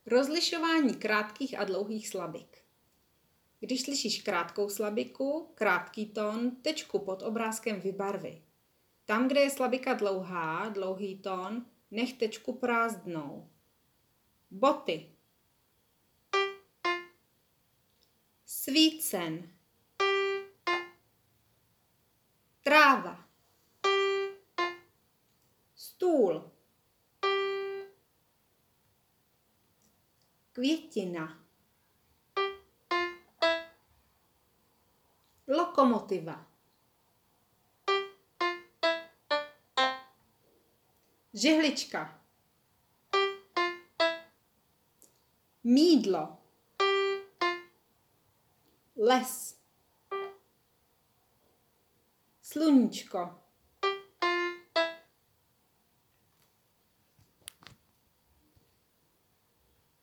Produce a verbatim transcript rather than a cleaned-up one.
Rozlišování krátkých a dlouhých slabik. Když slyšíš krátkou slabiku, krátký tón, tečku pod obrázkem vybarvi. Tam, kde je slabika dlouhá, dlouhý tón, nech tečku prázdnou. Boty. Svícen. Tráva. Stůl. Květina. Lokomotiva. Žehlička. Mýdlo. Les. Sluníčko.